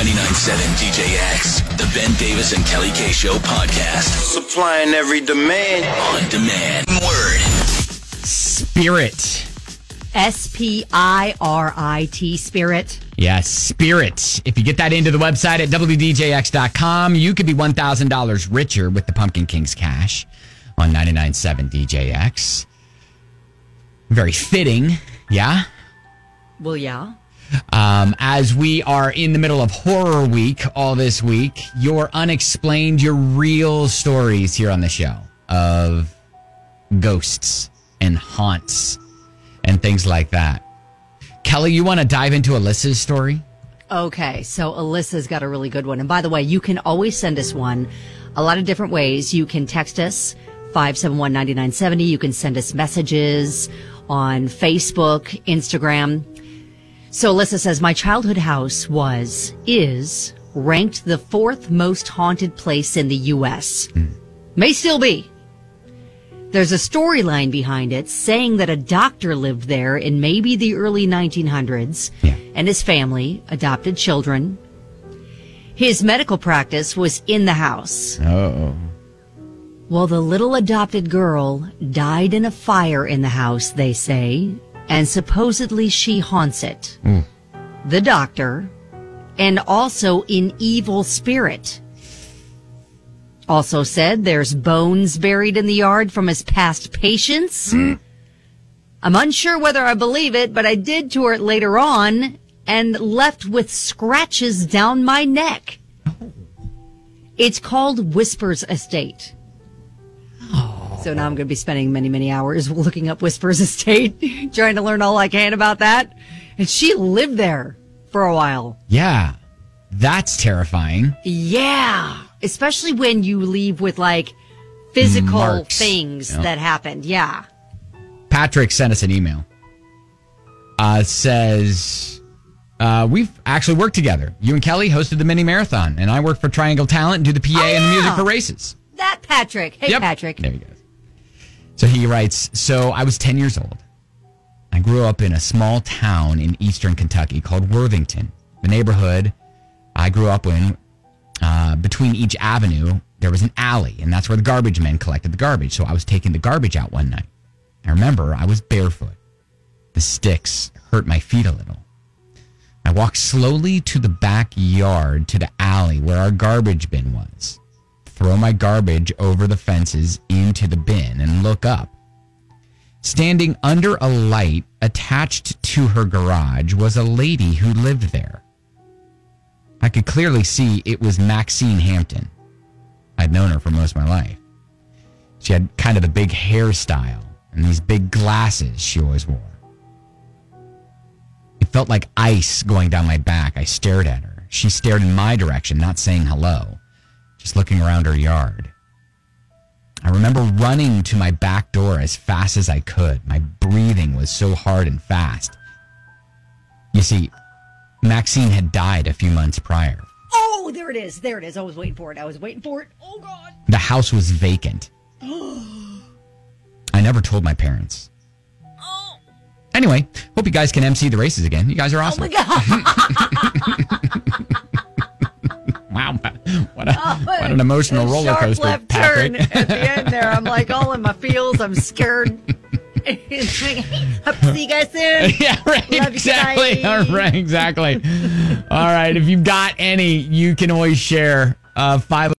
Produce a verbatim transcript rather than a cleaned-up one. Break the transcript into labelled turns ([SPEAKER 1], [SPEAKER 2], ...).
[SPEAKER 1] ninety-nine point seven D J X, the Ben Davis and Kelly K Show podcast.
[SPEAKER 2] Supplying every demand.
[SPEAKER 1] On demand. Word.
[SPEAKER 3] Spirit.
[SPEAKER 4] S P I R I T, Spirit.
[SPEAKER 3] Yes, Spirit. If you get that into the website at W D J X dot com, you could be one thousand dollars richer with the Pumpkin Kings cash on ninety-nine point seven D J X. Very fitting, yeah?
[SPEAKER 4] Well, yeah.
[SPEAKER 3] Um, as we are in the middle of Horror Week all this week, your unexplained, your real stories here on the show of ghosts and haunts and things like that. Kelly, you want to dive into Alyssa's story?
[SPEAKER 4] Okay, so Alyssa's got a really good one. And by the way, you can always send us one a lot of different ways. You can text us five seven one, nine nine seven zero. You can send us messages on Facebook, Instagram. So Alyssa says, my childhood house was, is, ranked the fourth most haunted place in the U S Mm. May still be. There's a storyline behind it saying that a doctor lived there in maybe the early nineteen hundreds,
[SPEAKER 3] yeah.
[SPEAKER 4] and his family adopted children. His medical practice was in the house.
[SPEAKER 3] Oh.
[SPEAKER 4] Well, the little adopted girl died in a fire in the house, they say, and supposedly she haunts it.
[SPEAKER 3] Mm.
[SPEAKER 4] The doctor, and also an evil spirit. Also said there's bones buried in the yard from his past patients. Mm. I'm unsure whether I believe it, but I did tour it later on and left with scratches down my neck. It's called Whispers Estate. So now I'm going to be spending many, many hours looking up Whispers Estate, trying to learn all I can about that. And she lived there for a while.
[SPEAKER 3] Yeah, that's terrifying.
[SPEAKER 4] Yeah, especially when you leave with like physical
[SPEAKER 3] Marks.
[SPEAKER 4] things
[SPEAKER 3] Yep.
[SPEAKER 4] that happened. Yeah.
[SPEAKER 3] Patrick sent us an email. Uh, says, uh, we've actually worked together. You and Kelly hosted the mini marathon, and I work for Triangle Talent and do the P A
[SPEAKER 4] Oh,
[SPEAKER 3] and the music
[SPEAKER 4] yeah.
[SPEAKER 3] for races.
[SPEAKER 4] That Patrick. Hey,
[SPEAKER 3] Yep.
[SPEAKER 4] Patrick.
[SPEAKER 3] There he goes. So he writes, so I was ten years old. I grew up in a small town in eastern Kentucky called Worthington. The neighborhood I grew up in, uh, between each avenue, there was an alley, and that's where the garbage men collected the garbage. So I was taking the garbage out one night. I remember I was barefoot. The sticks hurt my feet a little. I walked slowly to the backyard to the alley where our garbage bin was. Throw my garbage over the fences into the bin and look up. Standing under a light attached to her garage was a lady who lived there. I could clearly see it was Maxine Hampton. I'd known her for most of my life. She had kind of the big hairstyle and these big glasses she always wore. It felt like ice going down my back. I stared at her. She stared in my direction, not saying hello. Just looking around her yard. I remember running to my back door as fast as I could. My breathing was so hard and fast. You see, Maxine had died a few months prior.
[SPEAKER 4] Oh, there it is. There it is. I was waiting for it. I was waiting for it. Oh, God.
[SPEAKER 3] The house was vacant. I never told my parents.
[SPEAKER 4] Oh.
[SPEAKER 3] Anyway, hope you guys can M C the races again. You guys are awesome.
[SPEAKER 4] Oh, my God.
[SPEAKER 3] Wow, what, a, what an emotional roller
[SPEAKER 4] Sharp
[SPEAKER 3] coaster,
[SPEAKER 4] left
[SPEAKER 3] Patrick.
[SPEAKER 4] turn at the end there. I'm like all in my feels. I'm scared. Hope to see you guys soon.
[SPEAKER 3] Yeah, right.
[SPEAKER 4] Love you,
[SPEAKER 3] Exactly.
[SPEAKER 4] bye.
[SPEAKER 3] All right, exactly. All right. If you've got any, you can always share. Uh, five